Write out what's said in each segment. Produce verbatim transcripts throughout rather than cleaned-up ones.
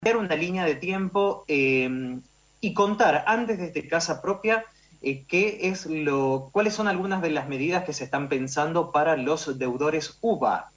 una línea de tiempo eh, y contar antes desde Casa Propia eh, qué es lo, cuáles son algunas de las medidas que se están pensando para los deudores U B A.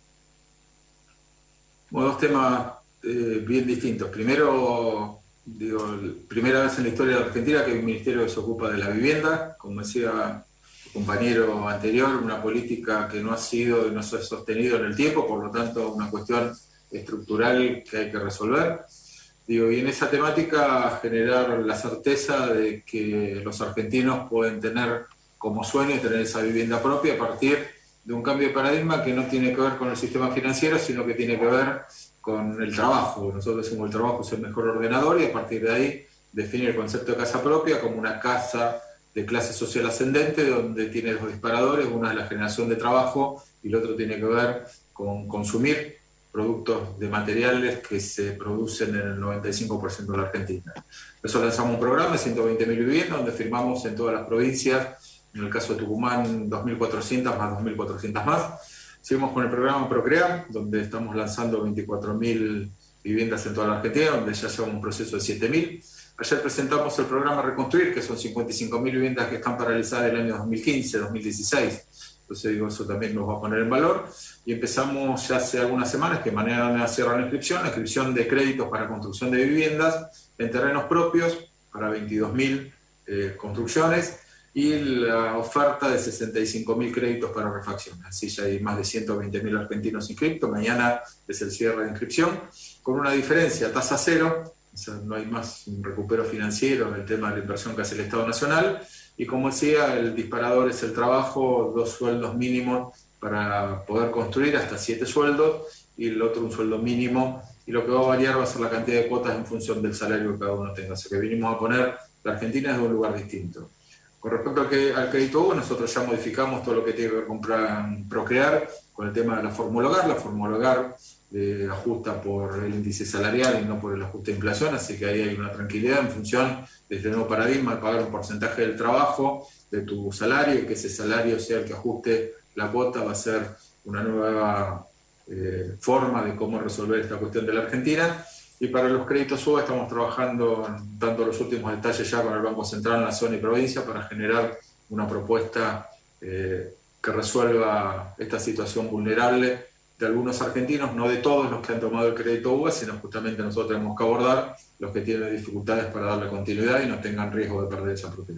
Bueno, dos temas eh, bien distintos. Primero, digo, primera vez en la historia de la Argentina que hay un ministerio que se ocupa de la vivienda, como decía el compañero anterior, una política que no ha sido y no se ha sostenido en el tiempo, por lo tanto una cuestión estructural que hay que resolver. Digo, y en esa temática generar la certeza de que los argentinos pueden tener como sueño tener esa vivienda propia a partir de un cambio de paradigma que no tiene que ver con el sistema financiero, sino que tiene que ver con el trabajo. Nosotros decimos el trabajo es el mejor ordenador y a partir de ahí definir el concepto de casa propia como una casa de clase social ascendente donde tiene dos disparadores, una es la generación de trabajo y el otro tiene que ver con consumir productos de materiales que se producen en el noventa y cinco por ciento de la Argentina. Por eso lanzamos un programa de ciento veinte mil viviendas donde firmamos en todas las provincias, en el caso de Tucumán dos mil cuatrocientas más dos mil cuatrocientas más. Seguimos con el programa Procrear, donde estamos lanzando veinticuatro mil viviendas en toda la Argentina, donde ya llevamos un proceso de siete mil. Ayer presentamos el programa Reconstruir, que son cincuenta y cinco mil viviendas que están paralizadas del año dos mil quince, dos mil dieciséis. Entonces digo, eso también nos va a poner en valor. Y empezamos ya hace algunas semanas que mañana cierra la inscripción, la inscripción de créditos para construcción de viviendas en terrenos propios para veintidós mil eh, construcciones y la oferta de sesenta y cinco mil créditos para refacción. Así ya hay más de ciento veinte mil argentinos inscritos. Mañana es el cierre de inscripción, con una diferencia, tasa cero, o sea, no hay más un recupero financiero en el tema de la inversión que hace el Estado Nacional. Y como decía, el disparador es el trabajo, dos sueldos mínimos para poder construir, hasta siete sueldos, y el otro un sueldo mínimo, y lo que va a variar va a ser la cantidad de cuotas en función del salario que cada uno tenga. O sea que vinimos a poner la Argentina desde un lugar distinto. Con respecto al, que, al crédito U, nosotros ya modificamos todo lo que tiene que ver con Procrear, con el tema de la fórmula hogar. La fórmula hogar eh, ajusta por el índice salarial y no por el ajuste de inflación, así que ahí hay una tranquilidad en función de este nuevo paradigma de pagar un porcentaje del trabajo, de tu salario, y que ese salario sea el que ajuste la cuota. Va a ser una nueva eh, forma de cómo resolver esta cuestión de la Argentina. Y para los créditos U B A estamos trabajando, dando los últimos detalles ya con el Banco Central en la zona y provincia para generar una propuesta eh, que resuelva esta situación vulnerable de algunos argentinos, no de todos los que han tomado el crédito U B A, sino justamente nosotros tenemos que abordar los que tienen dificultades para darle continuidad y no tengan riesgo de perder esa propiedad.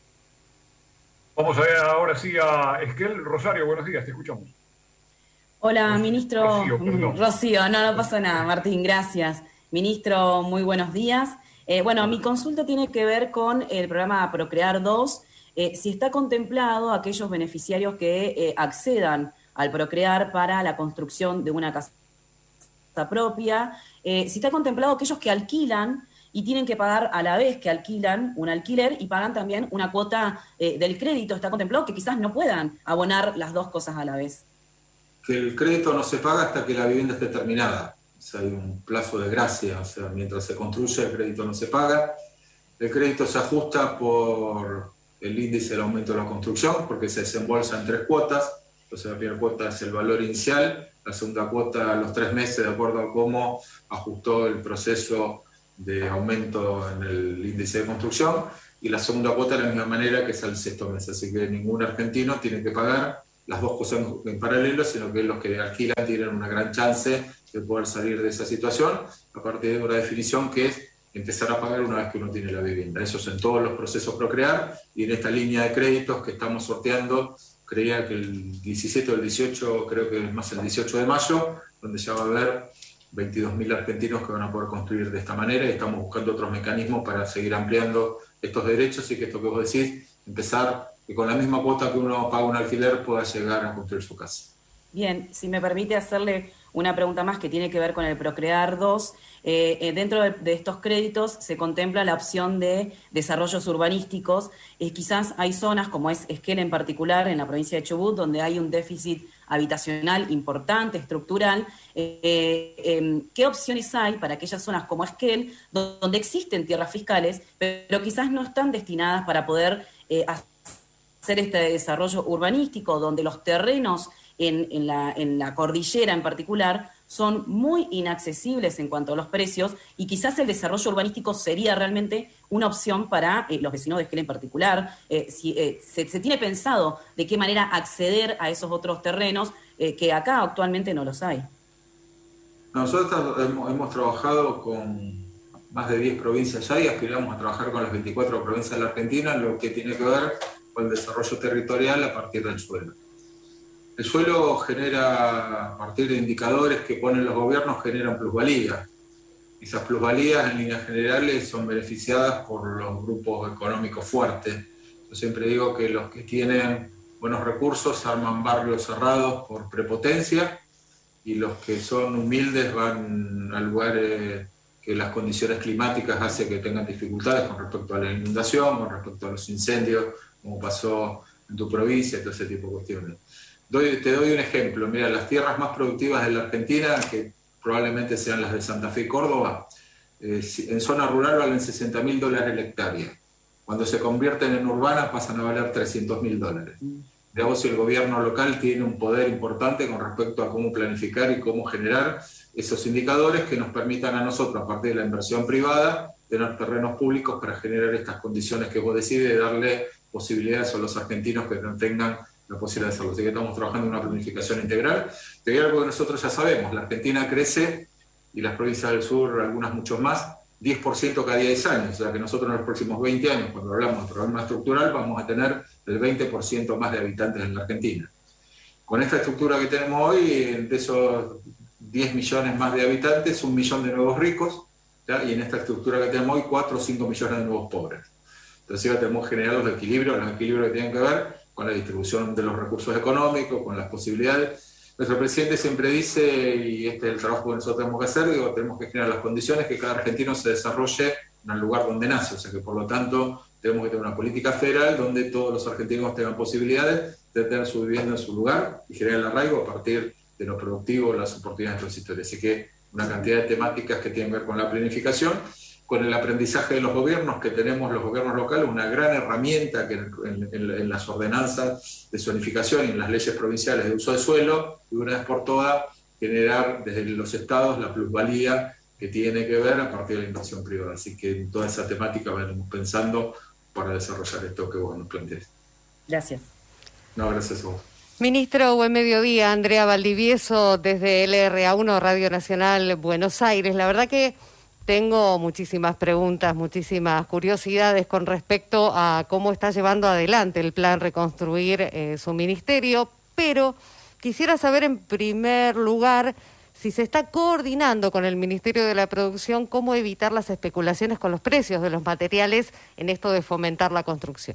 Vamos a ver ahora sí a Esquel. Rosario, buenos días, te escuchamos. Hola, ministro. Rocío, Rocío, no, no pasa nada, Martín, gracias. Ministro, muy buenos días. Eh, bueno, mi consulta tiene que ver con el programa Procrear dos. Eh, si está contemplado aquellos beneficiarios que eh, accedan al Procrear para la construcción de una casa propia, eh, si está contemplado aquellos que alquilan y tienen que pagar a la vez que alquilan un alquiler y pagan también una cuota eh, del crédito, está contemplado que quizás no puedan abonar las dos cosas a la vez. Que el crédito no se paga hasta que la vivienda esté terminada. O sea, hay un plazo de gracia, o sea, mientras se construye el crédito no se paga. El crédito se ajusta por el índice del aumento de la construcción, porque se desembolsa en tres cuotas. Entonces la primera cuota es el valor inicial, la segunda cuota a los tres meses, de acuerdo a cómo ajustó el proceso de aumento en el índice de construcción, y la segunda cuota de la misma manera, que es al sexto mes. Así que ningún argentino tiene que pagar las dos cosas en paralelo, sino que los que alquilan tienen una gran chance de poder salir de esa situación a partir de una definición que es empezar a pagar una vez que uno tiene la vivienda. Eso es en todos los procesos Procrear, y en esta línea de créditos que estamos sorteando, creía que el diecisiete o el dieciocho, creo que es más el dieciocho de mayo, donde ya va a haber veintidós mil argentinos que van a poder construir de esta manera, y estamos buscando otros mecanismos para seguir ampliando estos derechos y que esto que vos decís, empezar que con la misma cuota que uno paga un alquiler pueda llegar a construir su casa. Bien, si me permite hacerle una pregunta más que tiene que ver con el Procrear dos. Eh, eh, dentro de, de estos créditos se contempla la opción de desarrollos urbanísticos. Eh, quizás hay zonas, como es Esquel en particular, en la provincia de Chubut, donde hay un déficit habitacional importante, estructural. Eh, eh, ¿Qué opciones hay para aquellas zonas como Esquel, donde existen tierras fiscales, pero quizás no están destinadas para poder eh, hacer este desarrollo urbanístico, donde los terrenos En, en, la, en la cordillera en particular son muy inaccesibles en cuanto a los precios y quizás el desarrollo urbanístico sería realmente una opción para eh, los vecinos de Esquel en particular. Eh, si, eh, se, se tiene pensado de qué manera acceder a esos otros terrenos eh, que acá actualmente no los hay. Nosotros hemos, hemos trabajado con más de diez provincias ya y aspiramos a trabajar con las veinticuatro provincias de la Argentina en lo que tiene que ver con el desarrollo territorial a partir del suelo. El suelo genera, a partir de indicadores que ponen los gobiernos, generan plusvalías. Esas plusvalías en líneas generales son beneficiadas por los grupos económicos fuertes. Yo siempre digo que los que tienen buenos recursos arman barrios cerrados por prepotencia y los que son humildes van a lugares que las condiciones climáticas hacen que tengan dificultades con respecto a la inundación, con respecto a los incendios, como pasó en tu provincia, todo ese tipo de cuestiones. Doy, te doy un ejemplo. Mira, las tierras más productivas de la Argentina, que probablemente sean las de Santa Fe y Córdoba, eh, en zona rural valen sesenta mil dólares la hectárea. Cuando se convierten en urbanas pasan a valer trescientos mil dólares. Digamos, si el gobierno local tiene un poder importante con respecto a cómo planificar y cómo generar esos indicadores que nos permitan a nosotros, a partir de la inversión privada, tener terrenos públicos para generar estas condiciones que vos decís de darle posibilidades a los argentinos que no tengan la posibilidad de hacerlo. Así que estamos trabajando en una planificación integral. Te digo algo que nosotros ya sabemos, la Argentina crece, y las provincias del sur, algunas muchos más, diez por ciento cada diez años. O sea que nosotros en los próximos veinte años, cuando hablamos de problema estructural, vamos a tener el veinte por ciento más de habitantes en la Argentina. Con esta estructura que tenemos hoy, de esos diez millones más de habitantes, un millón de nuevos ricos, ¿ya? Y en esta estructura que tenemos hoy, cuatro o cinco millones de nuevos pobres. Entonces ya tenemos que generar los equilibrios, los equilibrios que tienen que ver con la distribución de los recursos económicos, con las posibilidades. Nuestro presidente siempre dice, y este es el trabajo que nosotros tenemos que hacer, digo, tenemos que generar las condiciones que cada argentino se desarrolle en el lugar donde nace. O sea que por lo tanto tenemos que tener una política federal donde todos los argentinos tengan posibilidades de tener su vivienda en su lugar y generar el arraigo a partir de lo productivo, las oportunidades transitorias. Así que una cantidad de temáticas que tienen que ver con la planificación, con el aprendizaje de los gobiernos, que tenemos los gobiernos locales, una gran herramienta que en, en, en las ordenanzas de zonificación y en las leyes provinciales de uso de suelo, y una vez por todas generar desde los estados la plusvalía que tiene que ver a partir de la inversión privada. Así que en toda esa temática venimos pensando para desarrollar esto que vos nos planteás. Gracias. No, gracias a vos. Ministro, buen mediodía. Andrea Valdivieso, desde L R A uno, Radio Nacional Buenos Aires. La verdad que tengo muchísimas preguntas, muchísimas curiosidades con respecto a cómo está llevando adelante el plan Reconstruir eh, su ministerio, pero quisiera saber en primer lugar si se está coordinando con el Ministerio de la Producción cómo evitar las especulaciones con los precios de los materiales en esto de fomentar la construcción.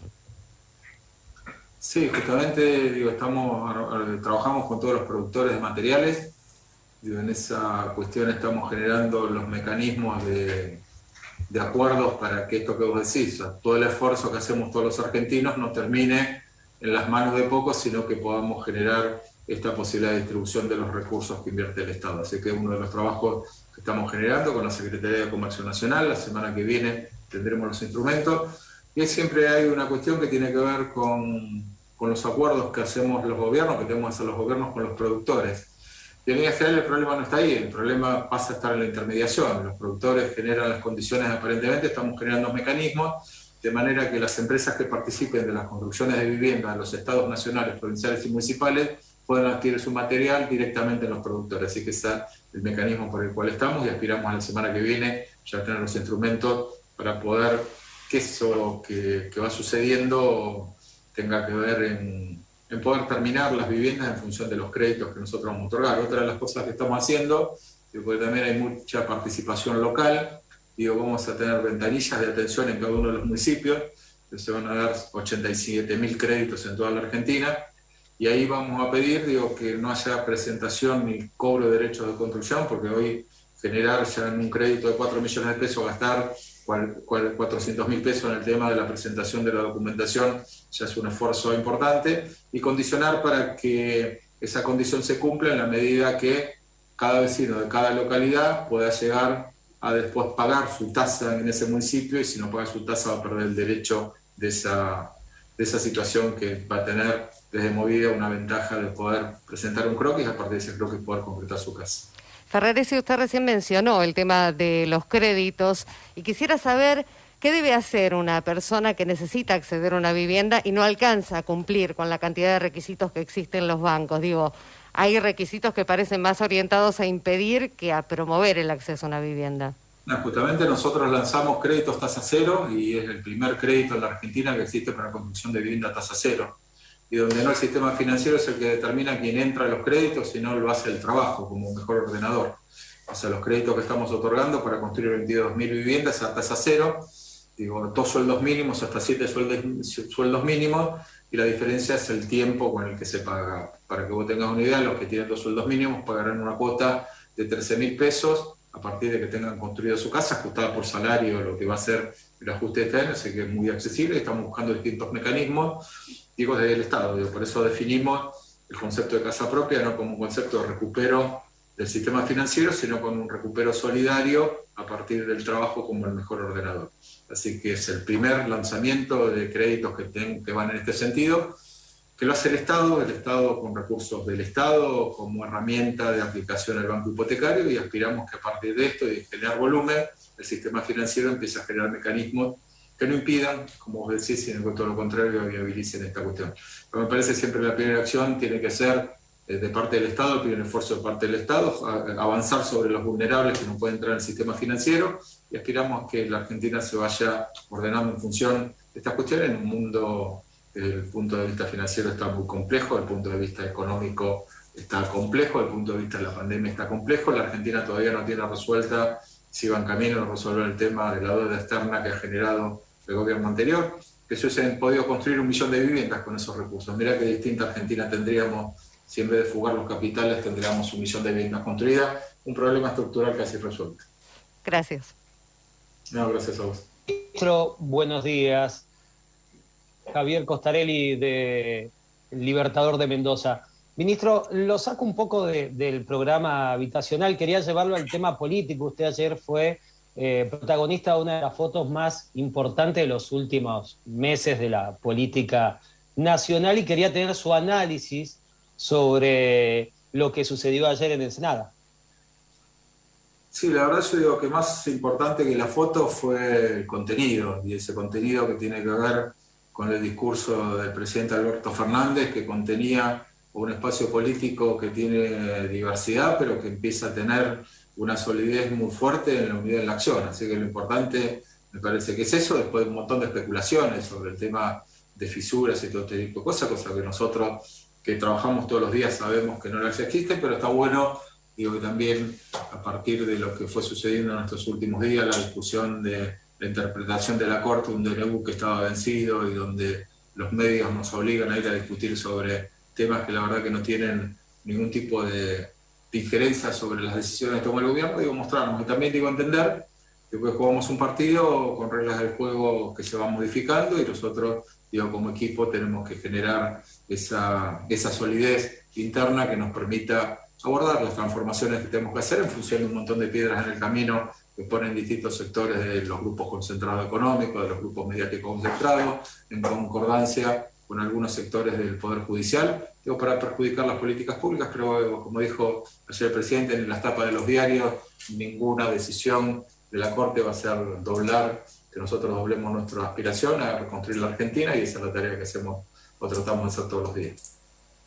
Sí, justamente digo, estamos, trabajamos con todos los productores de materiales. En esa cuestión estamos generando los mecanismos de, de acuerdos para que esto que vos decís, o sea, todo el esfuerzo que hacemos todos los argentinos no termine en las manos de pocos, sino que podamos generar esta posibilidad de distribución de los recursos que invierte el Estado. Así que es uno de los trabajos que estamos generando con la Secretaría de Comercio Nacional. La semana que viene tendremos los instrumentos. Y siempre hay una cuestión que tiene que ver con, con los acuerdos que hacemos los gobiernos, que tenemos que hacer los gobiernos con los productores. Y en línea general el problema no está ahí, el problema pasa a estar en la intermediación. Los productores generan las condiciones, aparentemente estamos generando mecanismos de manera que las empresas que participen de las construcciones de vivienda en los estados nacionales, provinciales y municipales puedan adquirir su material directamente en los productores. Así que está el mecanismo por el cual estamos y aspiramos a la semana que viene ya tener los instrumentos para poder que eso que, que va sucediendo tenga que ver en... en poder terminar las viviendas en función de los créditos que nosotros vamos a otorgar. Otra de las cosas que estamos haciendo, porque también hay mucha participación local, digo, vamos a tener ventanillas de atención en cada uno de los municipios, que se van a dar ochenta y siete mil créditos en toda la Argentina, y ahí vamos a pedir, digo, que no haya presentación ni cobro de derechos de construcción, porque hoy generar ya en un crédito de cuatro millones de pesos, gastar cuatrocientos mil pesos en el tema de la presentación de la documentación ya es un esfuerzo importante, y condicionar para que esa condición se cumpla en la medida que cada vecino de cada localidad pueda llegar a después pagar su tasa en ese municipio, y si no paga su tasa va a perder el derecho de esa, de esa situación que va a tener desde Movida una ventaja de poder presentar un croquis, a partir de ese croquis poder concretar su casa. Ferraresi, usted recién mencionó el tema de los créditos y quisiera saber qué debe hacer una persona que necesita acceder a una vivienda y no alcanza a cumplir con la cantidad de requisitos que existen en los bancos. Digo, hay requisitos que parecen más orientados a impedir que a promover el acceso a una vivienda. No, justamente nosotros lanzamos créditos tasa cero y es el primer crédito en la Argentina que existe para la construcción de vivienda tasa cero. Y donde no el sistema financiero es el que determina quién entra a los créditos y no lo hace el trabajo como mejor ordenador. O sea, los créditos que estamos otorgando para construir veintidós mil viviendas a tasa cero, digo, dos sueldos mínimos hasta siete sueldos, sueldos mínimos, y la diferencia es el tiempo con el que se paga. Para que vos tengas una idea, los que tienen dos sueldos mínimos pagarán una cuota de trece mil pesos a partir de que tengan construido su casa, ajustada por salario, lo que va a ser el ajuste de este año, así que es muy accesible. Estamos buscando distintos mecanismos, digo, desde el Estado. Digo, por eso definimos el concepto de casa propia no como un concepto de recupero del sistema financiero, sino con un recupero solidario a partir del trabajo como el mejor ordenador. Así que es el primer lanzamiento de créditos que, ten, que van en este sentido, que lo hace el Estado, el Estado con recursos del Estado, como herramienta de aplicación al banco hipotecario, y aspiramos que a partir de esto y de generar volumen, el sistema financiero empiece a generar mecanismos que no impidan, como vos decís, sino que todo lo contrario, viabilicen esta cuestión. Pero me parece siempre la primera acción tiene que ser de parte del Estado, el primer esfuerzo de parte del Estado, avanzar sobre los vulnerables que no pueden entrar en el sistema financiero, y aspiramos a que la Argentina se vaya ordenando en función de estas cuestiones en un mundo que desde el punto de vista financiero está muy complejo, desde el punto de vista económico está complejo, desde el punto de vista de la pandemia está complejo. La Argentina todavía no tiene resuelta, si va en camino a resolver el tema de la deuda externa que ha generado el gobierno anterior, que se hubiesen podido construir un millón de viviendas con esos recursos. Mira qué distinta Argentina tendríamos si en vez de fugar los capitales tendríamos un millón de viviendas construidas, un problema estructural casi resuelto. Gracias. No, gracias a vos. Ministro, buenos días. Javier Costarelli, de Libertador de Mendoza. Ministro, lo saco un poco de, del programa habitacional, quería llevarlo al tema político. Usted ayer fue eh, protagonista de una de las fotos más importantes de los últimos meses de la política nacional y quería tener su análisis sobre lo que sucedió ayer en Ensenada. Sí, la verdad yo digo que más importante que la foto fue el contenido, y ese contenido que tiene que ver con el discurso del presidente Alberto Fernández, que contenía un espacio político que tiene diversidad, pero que empieza a tener una solidez muy fuerte en la unidad de la acción. Así que lo importante me parece que es eso, después de un montón de especulaciones sobre el tema de fisuras y todo este tipo de cosas, cosas que nosotros que trabajamos todos los días sabemos que no las existen, pero está bueno, digo, que también a partir de lo que fue sucediendo en estos últimos días, la discusión de la interpretación de la Corte, un D N U que estaba vencido y donde los medios nos obligan a ir a discutir sobre temas que la verdad que no tienen ningún tipo de, de injerencia sobre las decisiones que toma el gobierno, digo, mostrarnos. Y también digo entender que pues jugamos un partido con reglas del juego que se van modificando y nosotros, digo, como equipo tenemos que generar esa, esa solidez interna que nos permita abordar las transformaciones que tenemos que hacer en función de un montón de piedras en el camino que ponen distintos sectores de los grupos concentrados económicos, de los grupos mediáticos concentrados, en concordancia con algunos sectores del Poder Judicial, digo, para perjudicar las políticas públicas. Pero como dijo ayer el presidente en las tapas de los diarios, ninguna decisión de la Corte va a ser doblar, que nosotros doblemos nuestra aspiración a reconstruir la Argentina, y esa es la tarea que hacemos o tratamos de hacer todos los días.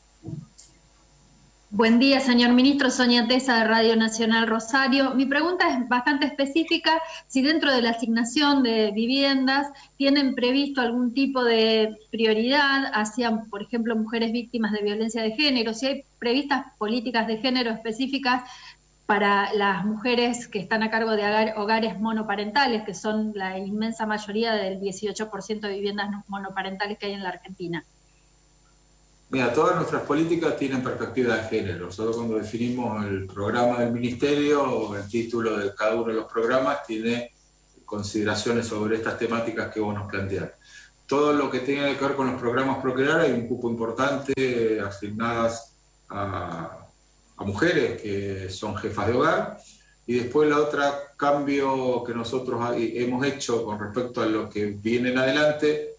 Buen día, señor ministro. Sonia Tesa, de Radio Nacional Rosario. Mi pregunta es bastante específica. Si dentro de la asignación de viviendas tienen previsto algún tipo de prioridad hacia, por ejemplo, mujeres víctimas de violencia de género, si hay previstas políticas de género específicas para las mujeres que están a cargo de hogares monoparentales, que son la inmensa mayoría del dieciocho por ciento de viviendas monoparentales que hay en la Argentina. Mira, todas nuestras políticas tienen perspectiva de género. Nosotros cuando definimos el programa del Ministerio, el título de cada uno de los programas tiene consideraciones sobre estas temáticas que vos nos planteás. Todo lo que tenga que ver con los programas Procrear, hay un cupo importante asignadas a, a mujeres que son jefas de hogar. Y después la otra cambio que nosotros hemos hecho con respecto a lo que viene en adelante,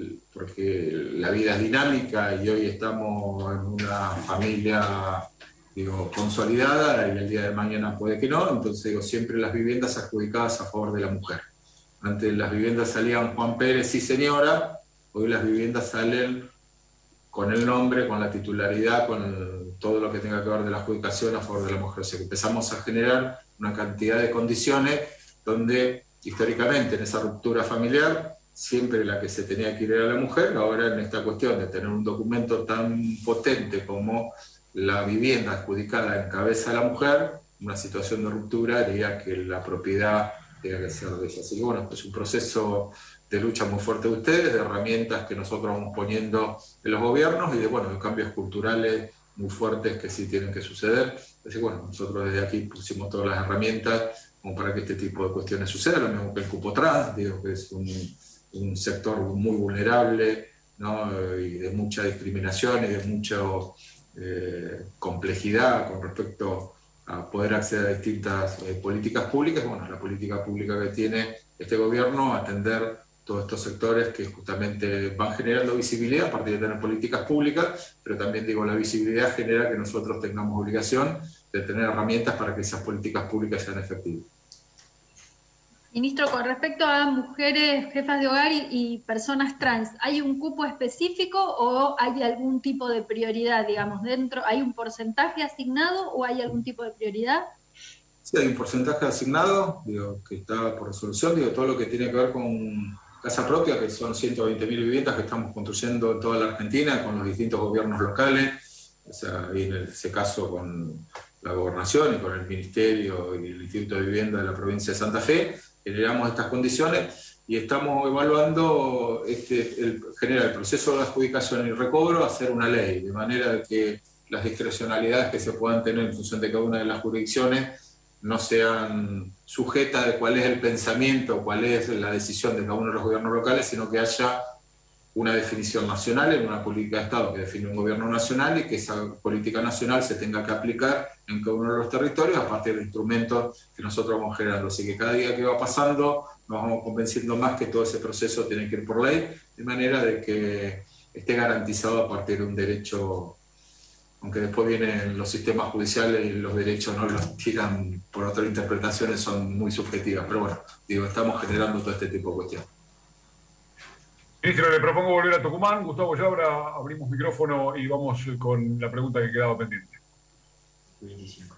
porque la vida es dinámica y hoy estamos en una familia digo, consolidada, y el día de mañana puede que no. Entonces, digo, siempre las viviendas adjudicadas a favor de la mujer. Antes las viviendas salían Juan Pérez y señora, hoy las viviendas salen con el nombre, con la titularidad, con todo lo que tenga que ver de la adjudicación a favor de la mujer. O sea que empezamos a generar una cantidad de condiciones donde históricamente en esa ruptura familiar siempre la que se tenía que ir era la mujer. Ahora en esta cuestión de tener un documento tan potente como la vivienda adjudicada en cabeza a la mujer, una situación de ruptura haría que la propiedad tenga que ser de ella. Así que bueno, es un proceso de lucha muy fuerte de ustedes, de herramientas que nosotros vamos poniendo en los gobiernos y de, bueno, de cambios culturales muy fuertes que sí tienen que suceder. Así que bueno, nosotros desde aquí pusimos todas las herramientas como para que este tipo de cuestiones sucedan, lo mismo que el cupo trans, digo que es un, un sector muy vulnerable, ¿no? Y de mucha discriminación y de mucha eh, complejidad con respecto a poder acceder a distintas eh, políticas públicas. Bueno, la política pública que tiene este gobierno, atender todos estos sectores que justamente van generando visibilidad a partir de tener políticas públicas, pero también, digo, la visibilidad genera que nosotros tengamos obligación de tener herramientas para que esas políticas públicas sean efectivas. Ministro, con respecto a mujeres jefas de hogar y, y personas trans, ¿hay un cupo específico o hay algún tipo de prioridad, digamos, dentro? ¿Hay un porcentaje asignado o hay algún tipo de prioridad? Sí, hay un porcentaje asignado, digo, que está por resolución, digo, todo lo que tiene que ver con casa propia, que son ciento veinte mil viviendas que estamos construyendo en toda la Argentina con los distintos gobiernos locales, o sea, y en ese caso con la gobernación y con el Ministerio y el Instituto de Vivienda de la provincia de Santa Fe, generamos estas condiciones y estamos evaluando este, el, generar el proceso de adjudicación y recobro, hacer una ley, de manera que las discrecionalidades que se puedan tener en función de cada una de las jurisdicciones no sean sujetas de cuál es el pensamiento, cuál es la decisión de cada uno de los gobiernos locales, sino que haya una definición nacional en una política de Estado que define un gobierno nacional y que esa política nacional se tenga que aplicar en cada uno de los territorios a partir de instrumentos que nosotros vamos generando. Así que cada día que va pasando nos vamos convenciendo más que todo ese proceso tiene que ir por ley, de manera de que esté garantizado a partir de un derecho, aunque después vienen los sistemas judiciales y los derechos no los tiran por otras interpretaciones, son muy subjetivas. Pero bueno, digo, estamos generando todo este tipo de cuestiones. Ministro, le propongo volver a Tucumán. Gustavo Yabra, abrimos micrófono y vamos con la pregunta que quedaba pendiente. veinticinco.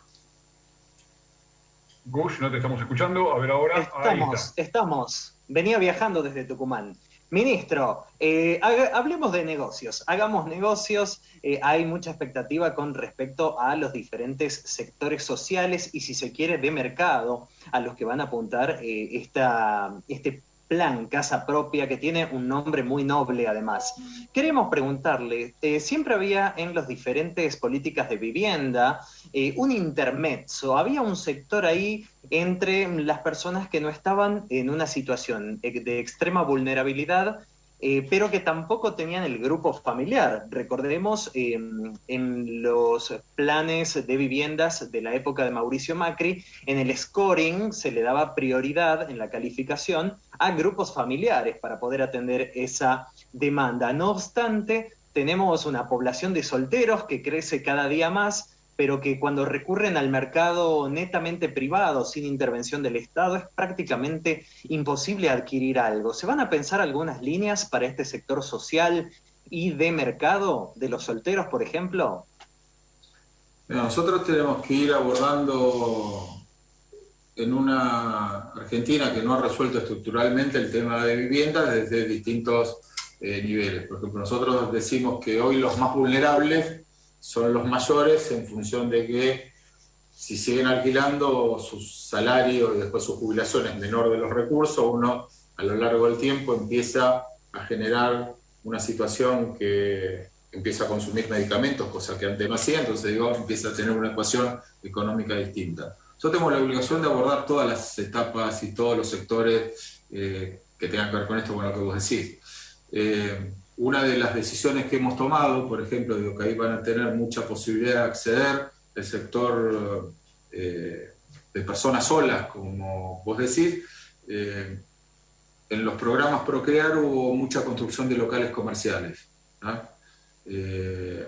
Gus, no te estamos escuchando. A ver ahora. Estamos, está. estamos. Venía viajando desde Tucumán. Ministro, eh, hablemos de negocios, hagamos negocios. Eh, hay mucha expectativa con respecto a los diferentes sectores sociales y, si se quiere, de mercado a los que van a apuntar eh, esta, este plan Casa Propia, que tiene un nombre muy noble además. Queremos preguntarle, eh, siempre había en las diferentes políticas de vivienda eh, un intermezzo, había un sector ahí entre las personas que no estaban en una situación de extrema vulnerabilidad, eh, pero que tampoco tenían el grupo familiar. Recordemos eh, en los planes de viviendas de la época de Mauricio Macri, en el scoring se le daba prioridad en la calificación a grupos familiares para poder atender esa demanda. No obstante, tenemos una población de solteros que crece cada día más, pero que cuando recurren al mercado netamente privado, sin intervención del Estado, es prácticamente imposible adquirir algo. ¿Se van a pensar algunas líneas para este sector social y de mercado de los solteros, por ejemplo? Bueno, nosotros tenemos que ir abordando en una Argentina que no ha resuelto estructuralmente el tema de vivienda desde distintos eh, niveles. Por ejemplo, nosotros decimos que hoy los más vulnerables son los mayores, en función de que si siguen alquilando, su salario y después su jubilación es menor de los recursos, uno a lo largo del tiempo empieza a generar una situación que empieza a consumir medicamentos, cosa que antes no hacía, entonces digo, empieza a tener una ecuación económica distinta. Nosotros tenemos la obligación de abordar todas las etapas y todos los sectores eh, que tengan que ver con esto, con lo que vos decís. Eh, Una de las decisiones que hemos tomado, por ejemplo, digo que ahí van a tener mucha posibilidad de acceder el sector eh, de personas solas, como vos decís. Eh, en los programas Procrear hubo mucha construcción de locales comerciales, ¿no? Eh,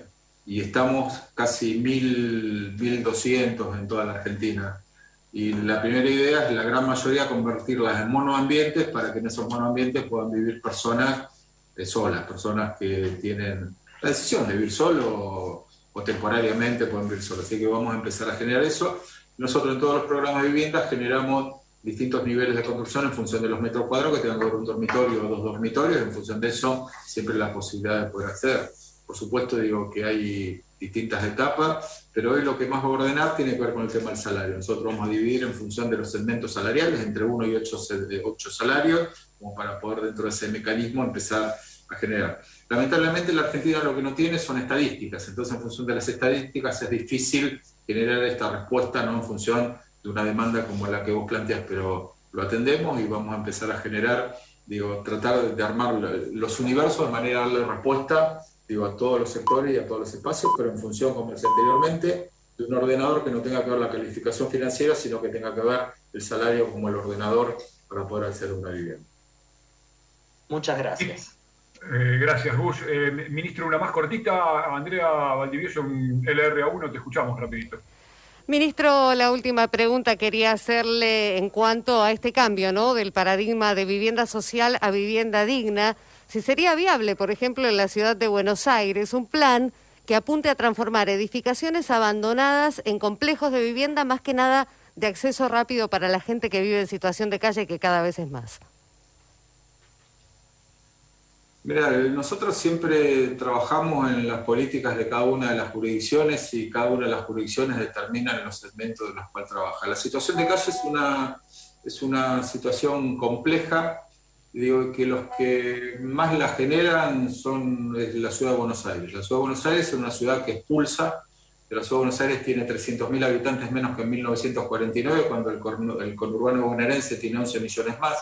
y estamos casi mil, mil doscientos en toda la Argentina. Y la primera idea es la gran mayoría convertirlas en monoambientes para que en esos monoambientes puedan vivir personas eh, solas, personas que tienen la decisión de vivir solo o, o temporariamente pueden vivir solos. Así que vamos a empezar a generar eso. Nosotros en todos los programas de viviendas generamos distintos niveles de construcción en función de los metros cuadrados, que tengan que ver un dormitorio o dos dormitorios, en función de eso siempre la posibilidad de poder acceder. Por supuesto digo que hay distintas etapas, pero hoy lo que más va a ordenar tiene que ver con el tema del salario. Nosotros vamos a dividir en función de los segmentos salariales entre uno y ocho, ocho salarios, como para poder dentro de ese mecanismo empezar a generar. Lamentablemente la Argentina lo que no tiene son estadísticas, entonces en función de las estadísticas es difícil generar esta respuesta, ¿no?, en función de una demanda como la que vos planteás, pero lo atendemos y vamos a empezar a generar, digo, tratar de armar los universos de manera de darle respuesta, digo, a todos los sectores y a todos los espacios, pero en función, como decía anteriormente, de un ordenador que no tenga que ver la calificación financiera, sino que tenga que ver el salario como el ordenador para poder acceder a una vivienda. Muchas gracias. Eh, gracias, Gus. Eh, ministro, una más cortita. Andrea Valdivieso, L R A uno, te escuchamos rapidito. Ministro, la última pregunta quería hacerle en cuanto a este cambio, ¿no?, del paradigma de vivienda social a vivienda digna. Si sería viable, por ejemplo, en la ciudad de Buenos Aires, un plan que apunte a transformar edificaciones abandonadas en complejos de vivienda, más que nada de acceso rápido para la gente que vive en situación de calle, que cada vez es más. Mirá, nosotros siempre trabajamos en las políticas de cada una de las jurisdicciones y cada una de las jurisdicciones determinan los segmentos de los cuales trabaja. La situación de calle es una, es una situación compleja, digo que los que más la generan son es la ciudad de Buenos Aires. La ciudad de Buenos Aires es una ciudad que expulsa, la ciudad de Buenos Aires tiene trescientos mil habitantes menos que en mil novecientos cuarenta y nueve, cuando el, el conurbano bonaerense tiene once millones más.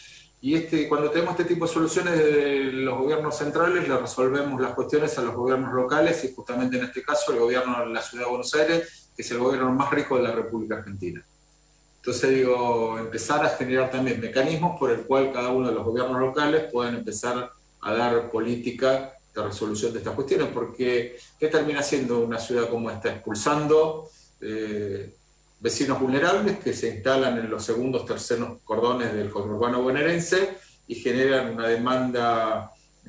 Y este, cuando tenemos este tipo de soluciones de los gobiernos centrales, le resolvemos las cuestiones a los gobiernos locales, y justamente en este caso el gobierno de la ciudad de Buenos Aires, que es el gobierno más rico de la República Argentina. Entonces digo, empezar a generar también mecanismos por el cual cada uno de los gobiernos locales puedan empezar a dar política de resolución de estas cuestiones, porque ¿qué termina siendo una ciudad como esta? Expulsando eh, vecinos vulnerables que se instalan en los segundos, terceros cordones del conurbano bonaerense y generan una demanda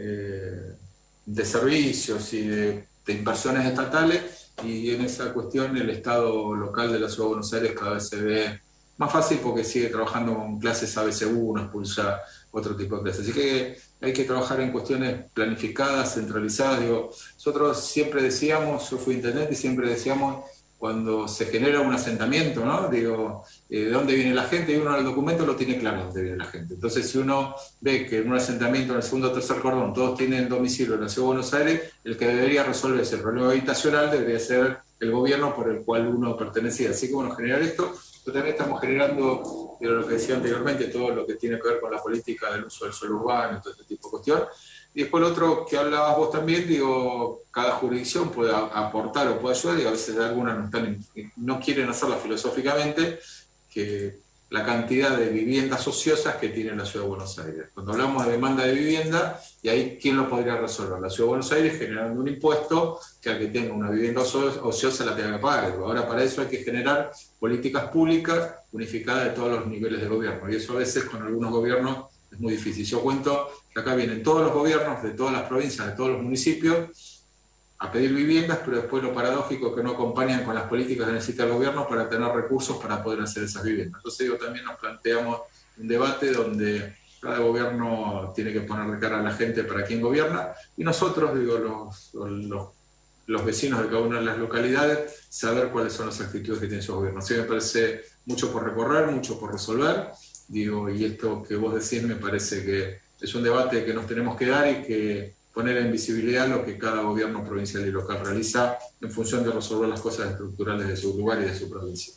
eh, de servicios y de, de inversiones estatales, y en esa cuestión el Estado local de la Ciudad de Buenos Aires cada vez se ve más fácil porque sigue trabajando con clases A B C uno, expulsa otro tipo de clases. Así que hay que trabajar en cuestiones planificadas, centralizadas. Digo, nosotros siempre decíamos, yo fui intendente y siempre decíamos, cuando se genera un asentamiento, ¿no?, digo, eh, ¿de dónde viene la gente? Y uno en el documento lo tiene claro dónde viene la gente. Entonces, si uno ve que en un asentamiento en el segundo o tercer cordón todos tienen domicilio en la Ciudad de Buenos Aires, el que debería resolver ese problema habitacional debería ser el gobierno por el cual uno pertenecía. Así que, bueno, generar esto, pero también estamos generando, digo, lo que decía anteriormente, todo lo que tiene que ver con la política del uso del suelo urbano y todo este tipo de cuestión. Y después lo otro que hablabas vos también, digo, cada jurisdicción puede aportar o puede ayudar, y a veces algunas no, están, no quieren hacerla filosóficamente, que la cantidad de viviendas ociosas que tiene la Ciudad de Buenos Aires. Cuando hablamos de demanda de vivienda, y ahí ¿quién lo podría resolver? La Ciudad de Buenos Aires, generando un impuesto que al que tenga una vivienda ociosa la tenga que pagar. Ahora para eso hay que generar políticas públicas unificadas de todos los niveles de gobierno, y eso a veces con algunos gobiernos es muy difícil. Yo cuento que acá vienen todos los gobiernos de todas las provincias, de todos los municipios, a pedir viviendas, pero después lo paradójico es que no acompañan con las políticas que necesita el gobierno para tener recursos para poder hacer esas viviendas. Entonces digo, también nos planteamos un debate donde cada gobierno tiene que poner de cara a la gente para quién gobierna, y nosotros, digo, los, los, los vecinos de cada una de las localidades, saber cuáles son las actitudes que tienen sus gobiernos. Así me parece mucho por recorrer, mucho por resolver. Digo, y esto que vos decís me parece que es un debate que nos tenemos que dar y que poner en visibilidad lo que cada gobierno provincial y local realiza en función de resolver las cosas estructurales de su lugar y de su provincia.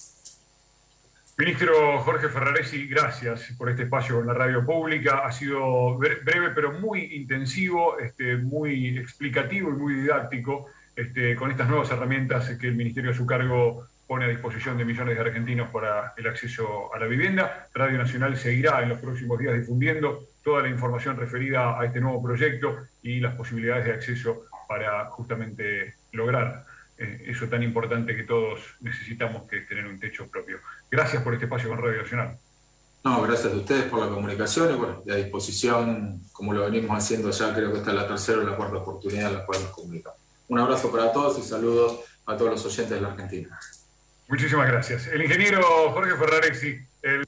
Ministro Jorge Ferraresi, gracias por este espacio en la radio pública. Ha sido breve pero muy intensivo, este, muy explicativo y muy didáctico, este, con estas nuevas herramientas que el Ministerio a su cargo pone a disposición de millones de argentinos para el acceso a la vivienda. Radio Nacional seguirá en los próximos días difundiendo toda la información referida a este nuevo proyecto y las posibilidades de acceso para justamente lograr eh, eso tan importante que todos necesitamos, que es tener un techo propio. Gracias por este espacio con Radio Nacional. No, gracias a ustedes por la comunicación y bueno, a disposición, como lo venimos haciendo ya, creo que esta es la tercera o la cuarta oportunidad en la cual nos comunicamos. Un abrazo para todos y saludos a todos los oyentes de la Argentina. Muchísimas gracias. El ingeniero Jorge Ferraresi, el